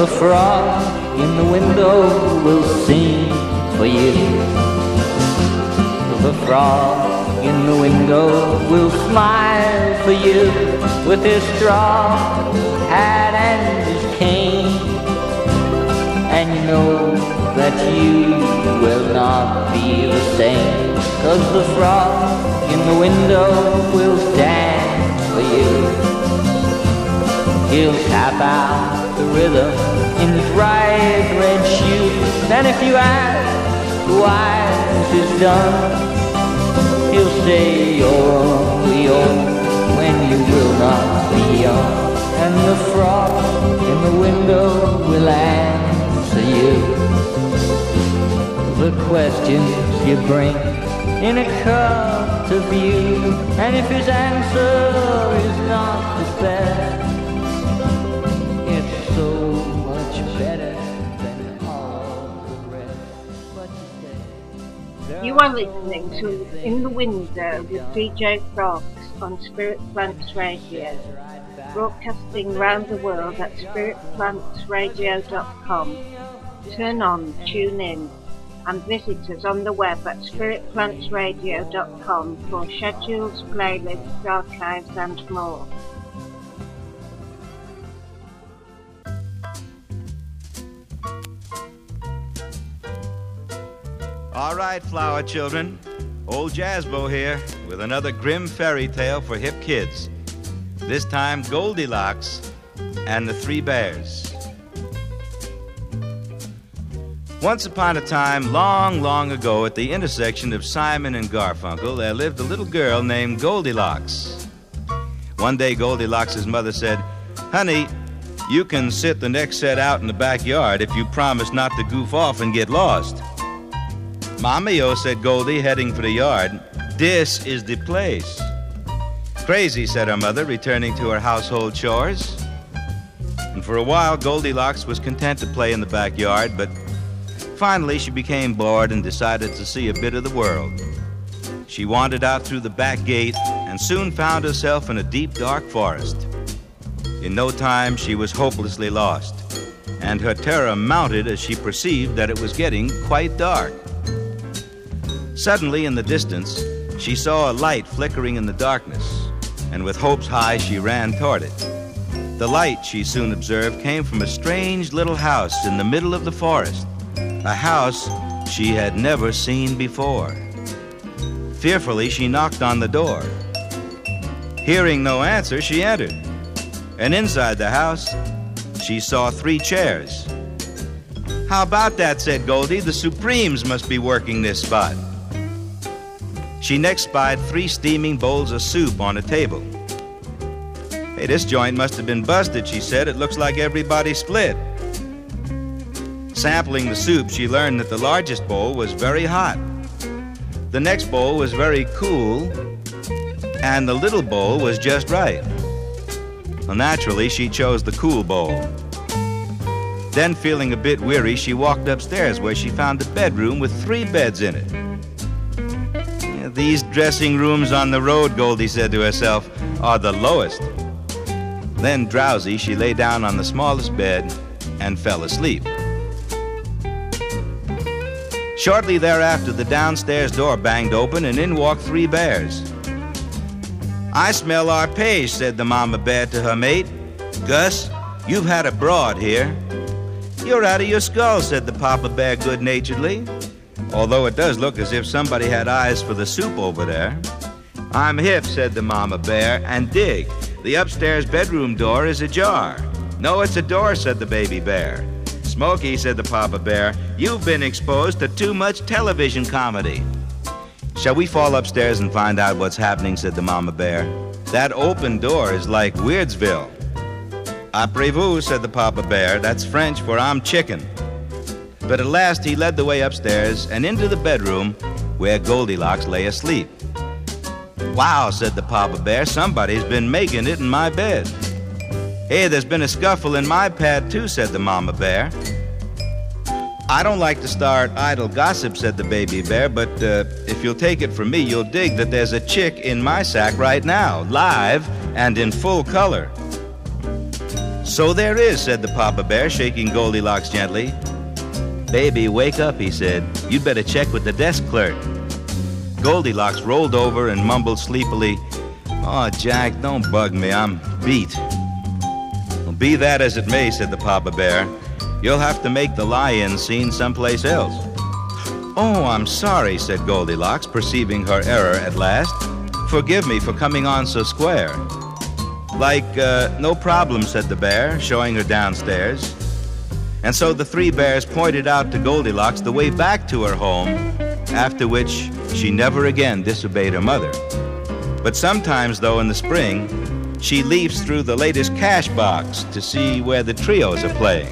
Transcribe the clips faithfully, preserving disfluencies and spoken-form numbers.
The frog in the window will sing for you. The frog in the window will smile for you with his straw hat and his cane. And you know that you will not be the same, 'cause the frog in the window will dance for you. He'll tap out the rhythm in his right red shoes, and if you ask why this is done, he'll say you're only old when you will not be young. And the frog in the window will answer you the questions you bring in a cup to view. And if his answer is not the best, it's so much better than all the rest. But you say, You are listening to In the Window with D J Frogs on Spirit Plants Radio, broadcasting round the world at spirit plants radio dot com. Turn on, tune in, and visit us on the web at spirit plants radio dot com for schedules, playlists, archives and more. All right, flower children, old Jazzbo here with another grim fairy tale for hip kids. This time, Goldilocks and the Three Bears. Once upon a time, long, long ago, at the intersection of Simon and Garfunkel, there lived a little girl named Goldilocks. One day, Goldilocks' mother said, "Honey, you can sit the next set out in the backyard if you promise not to goof off and get lost." "Mommy-o," said Goldie, heading for the yard, "this is the place." "Crazy," said her mother, returning to her household chores. And for a while, Goldilocks was content to play in the backyard, but finally she became bored and decided to see a bit of the world. She wandered out through the back gate and soon found herself in a deep, dark forest. In no time, she was hopelessly lost, and her terror mounted as she perceived that it was getting quite dark. Suddenly, in the distance, she saw a light flickering in the darkness, and with hopes high, she ran toward it. The light, she soon observed, came from a strange little house in the middle of the forest, a house she had never seen before. Fearfully, she knocked on the door. Hearing no answer, she entered, and inside the house, she saw three chairs. "How about that?" said Goldie. "The Supremes must be working this spot." She next spied three steaming bowls of soup on a table. "Hey, this joint must have been busted," she said. "It looks like everybody split." Sampling the soup, she learned that the largest bowl was very hot. The next bowl was very cool, and the little bowl was just right. Well, naturally, she chose the cool bowl. Then, feeling a bit weary, she walked upstairs where she found a bedroom with three beds in it. "These dressing rooms on the road," Goldie said to herself, "are the lowest." Then, drowsy, she lay down on the smallest bed and fell asleep. Shortly thereafter, the downstairs door banged open, and in walked three bears. "I smell our page," said the mama bear to her mate. "Gus, you've had a broad here." "You're out of your skull," said the papa bear good-naturedly, "although it does look as if somebody had eyes for the soup over there." "I'm hip," said the mama bear, "and dig. The upstairs bedroom door is ajar." "No, it's a door," said the baby bear. "Smokey," said the papa bear, "you've been exposed to too much television comedy." "Shall we fall upstairs and find out what's happening?" said the mama bear. "That open door is like Weirdsville." "Après-vous," said the papa bear. "That's French for I'm chicken." But at last he led the way upstairs and into the bedroom where Goldilocks lay asleep. "Wow," said the papa bear, "somebody's been making it in my bed." "Hey, there's been a scuffle in my pad too," said the mama bear. "I don't like to start idle gossip," said the baby bear, "but uh, if you'll take it from me, you'll dig that there's a chick in my sack right now, live and in full color." So there is, said the Papa Bear, shaking Goldilocks gently. Baby, wake up, he said. You'd better check with the desk clerk. Goldilocks rolled over and mumbled sleepily, "Oh, Jack, don't bug me. I'm beat." "Well, be that as it may," said the Papa Bear, "you'll have to make the lie-in scene someplace else." "Oh, I'm sorry," said Goldilocks, perceiving her error at last. "Forgive me for coming on so square." "Like, uh, no problem," said the bear, showing her downstairs. And so the three bears pointed out to Goldilocks the way back to her home, after which she never again disobeyed her mother. But sometimes, though, in the spring, she leaps through the latest cash box to see where the trios are playing.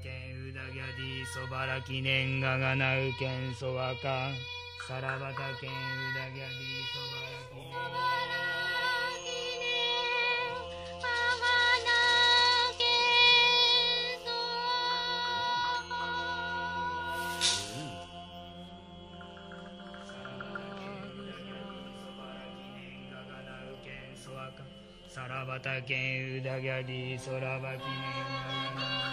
県うだぎゃりそばらきねんががなうけんそわかさらばた県うだぎゃりそばらきねんががなさらばたけんうだぎゃりそらばきねんががな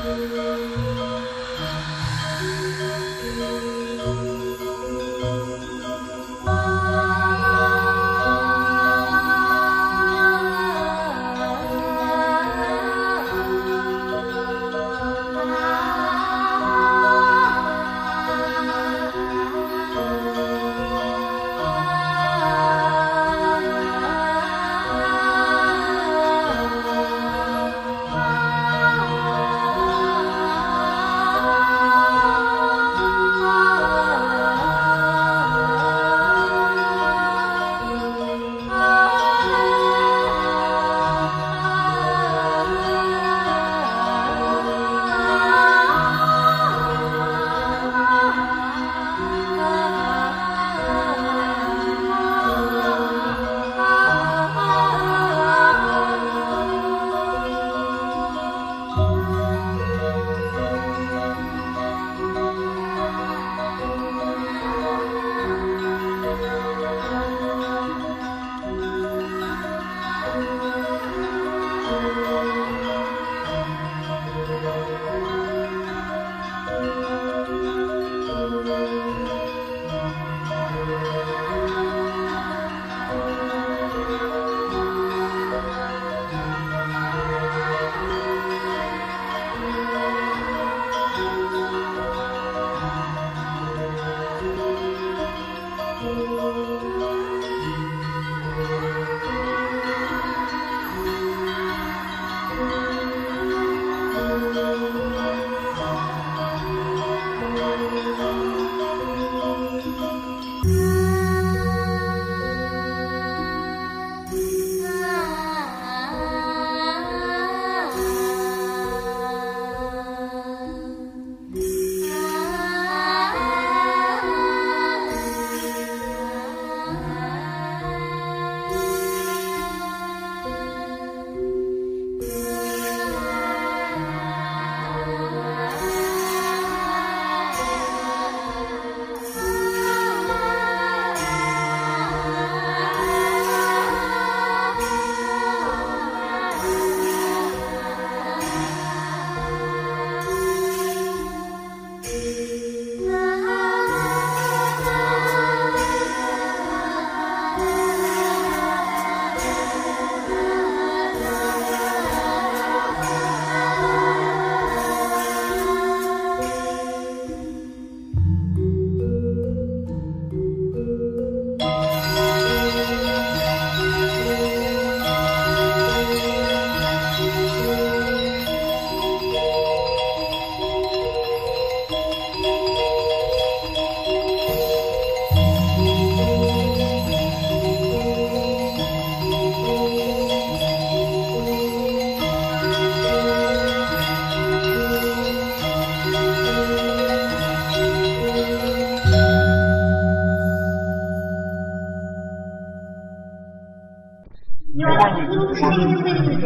You are listening to the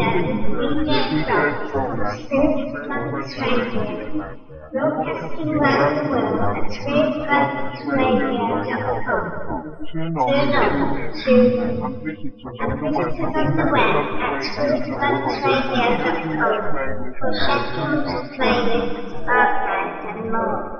Dead from Spirit Trance Radio, broadcasting around the world at spirit trance radio dot com. Turn on, tune in, and visit us on the web at spirit trance radio dot com for sessions, playlists, archives and more.